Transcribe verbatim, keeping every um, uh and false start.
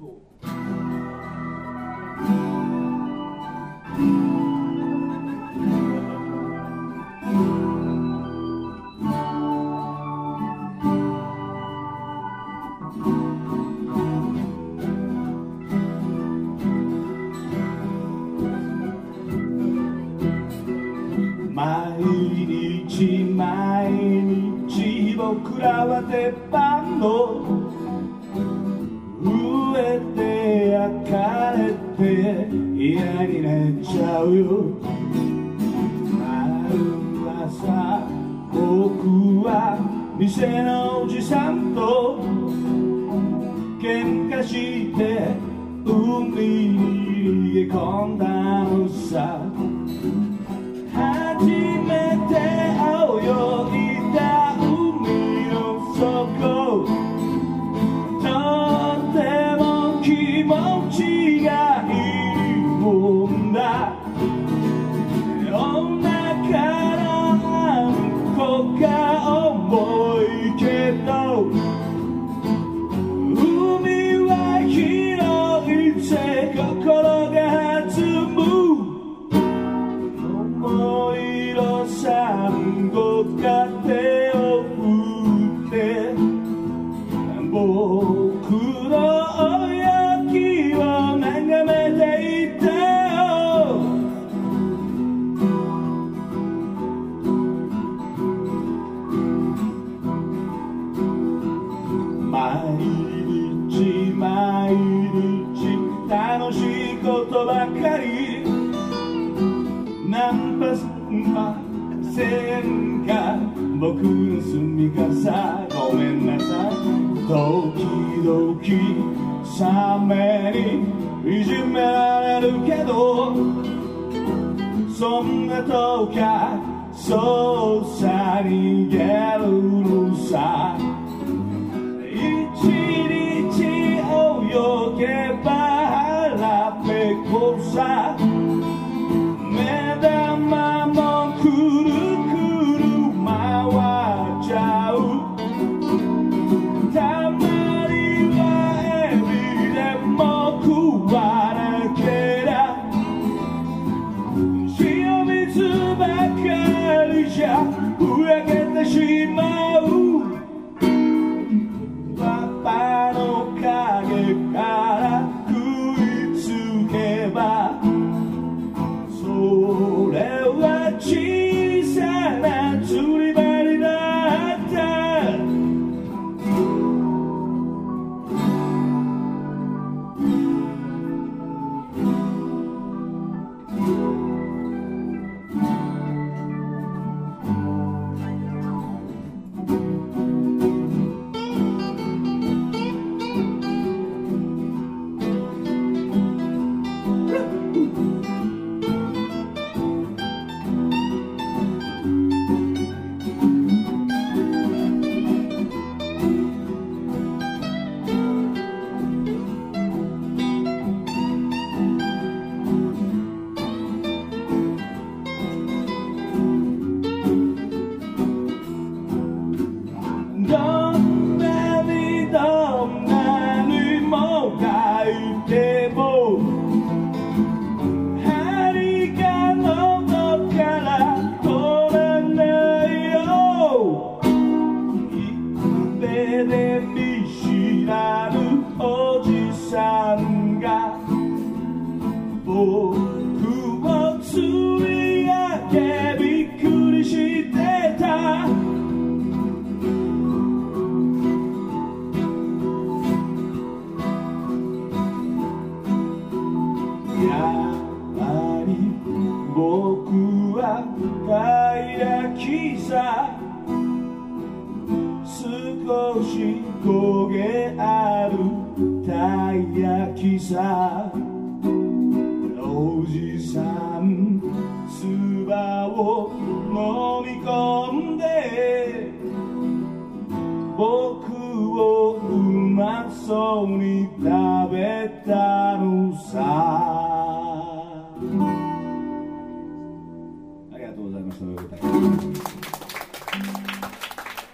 毎日毎日僕らは鉄板の上で焼かれて嫌になっちゃうよ。毎朝僕は店のおじさんと喧嘩して海に逃げ込んだのさ。初めて泳いだ海の底、とっても気持ちがいいもんだ。お腹の子が重いけど海は広いぜ、心が弾む。思いのサンゴが手を振って僕の泳ぎを眺めていたよ。毎日毎日楽しいことばかり、ナンパませんか僕の住みかさ。ごめんなさい。時々サメにいじめられるけど、そんなとかそうさ逃げるのさ。一日泳げば腹ペコさ。目玉もくるくる回っちゃう。たまにはエビでも食わなけりゃ塩水ばかりじゃふやけてしまう。パパの影から食いつけばそれは小さな釣り針だった。どんなにどんなにもがいても針が喉から取れないよ。一で見知らぬおじさんが僕を釣り上げびっくりしてた。やっぱり僕はたい焼きさ。少し焦げあるたい焼きさ。おじさん唾を飲み込んで僕をうまそうに食べたのさ。ありがとうございました。